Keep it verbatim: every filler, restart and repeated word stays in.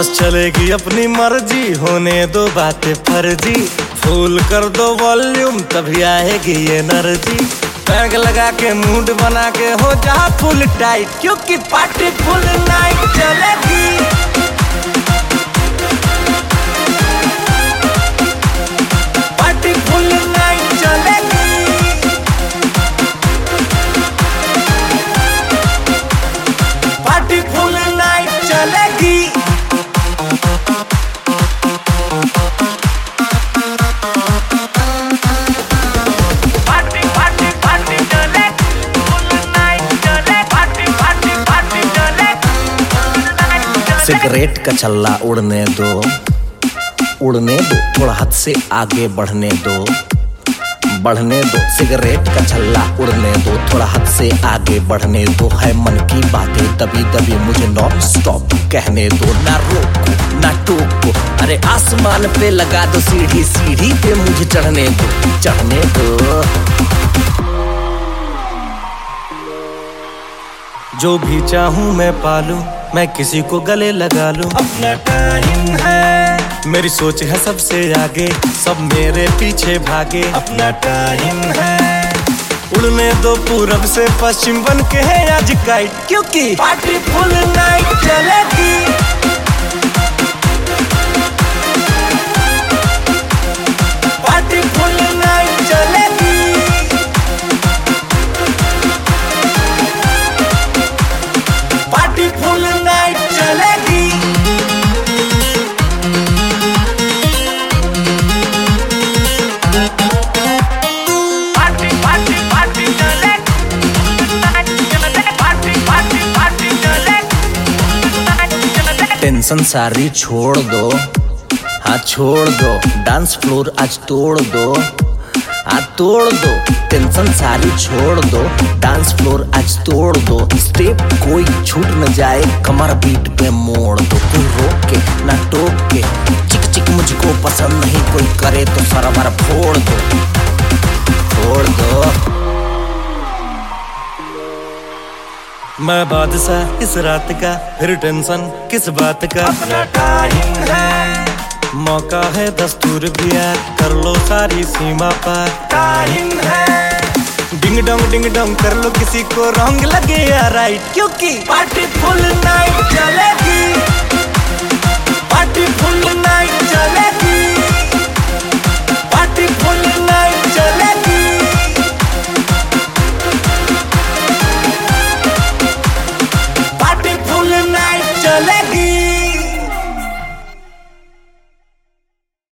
बस चलेगी अपनी मर्जी, होने दो बातें फर्जी। फुल कर दो वॉल्यूम तभी आएगी एनर्जी। पैग लगा के मूड बना के हो जा फुल टाइट, क्योंकि पार्टी फुल नाइट चलेगी। पार्टी फुल नाइट चलेगी। पार्टी फुल नाइट चलेगी। सिगरेट का छल्ला उड़ने दो, उड़ने दो, थोड़ा हद से आगे बढ़ने दो, बढ़ने दो। सिगरेट का छल्ला उड़ने दो, थोड़ा हद से आगे बढ़ने दो। है मन की बातें दबी दबी मुझे नॉन स्टॉप कहने दो। ना रोको ना टोको, अरे आसमान पे लगा दो सीढ़ी, सीढ़ी पे मुझे चढ़ने दो, चढ़ने दो। जो भी चाहूं मैं पालूं, मैं किसी को गले लगा लूं। अपना टाइम है, मेरी सोच है सबसे आगे, सब मेरे पीछे भागे। अपना टाइम है, उड़ने दो पूरब से पश्चिम बन के है आज काइट, क्योंकि पार्टी फुल नाइट चलेगी। पार्टी फुल नाइट चलेगी। पार्टी फुल नाइट चलेगी। पार्टी पार्टी पार्टी चले, पार्टी पार्टी पार्टी चले। टेंशन सारी छोड़ दो, हाँ छोड़ दो। डांस फ्लोर आज तोड़ दो, हाँ तोड़ दो। टेंशन सारी छोड़ दो, डांस फ्लोर आज तोड़ दो। स्टेप कोई छूट न जाए, कमर बीट पे मोड़ दो। कोई रोक के ना टोक के, चिक चिक मुझको पसंद नहीं, कोई करे तो सरवर फोड़ दो, फोड़ दो। मैं बादशाह इस रात का, फिर टेंशन किस बात का। अपना टाइम है, मौका है दस्तूर भी है, कर लो सारी सीमा पार। टाइम है, डिंग डोंग डिंग डोंग कर लो किसी को रंग लगे या राइट, क्योंकि पार्टी फुल नाइट चलेगी। पार्टी फुल नाइट चलेगी। पार्टी फुल नाइट चलेगी। पार्टी फुल नाइट चलेगी।